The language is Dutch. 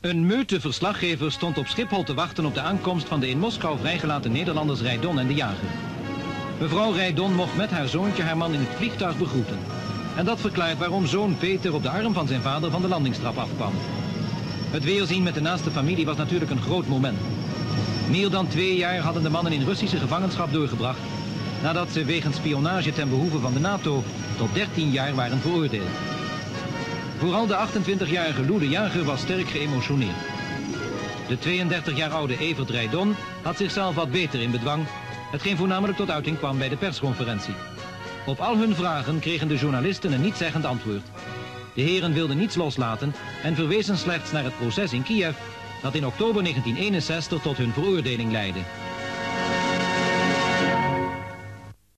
Een meute verslaggever stond op Schiphol te wachten op de aankomst van de in Moskou vrijgelaten Nederlanders Rijdon en de jager. Mevrouw Rijdon mocht met haar zoontje haar man in het vliegtuig begroeten. En dat verklaart waarom zoon Peter op de arm van zijn vader van de landingstrap afkwam. Het weerzien met de naaste familie was natuurlijk een groot moment. Meer dan 2 jaar hadden de mannen in Russische gevangenschap doorgebracht, nadat ze wegens spionage ten behoeve van de NATO tot 13 jaar waren veroordeeld. Vooral de 28-jarige Lou de Jager was sterk geëmotioneerd. De 32 jaar oude Evert Rijdon had zichzelf wat beter in bedwang, hetgeen voornamelijk tot uiting kwam bij de persconferentie. Op al hun vragen kregen de journalisten een nietszeggend antwoord. De heren wilden niets loslaten en verwezen slechts naar het proces in Kiev, dat in oktober 1961 tot hun veroordeling leidde.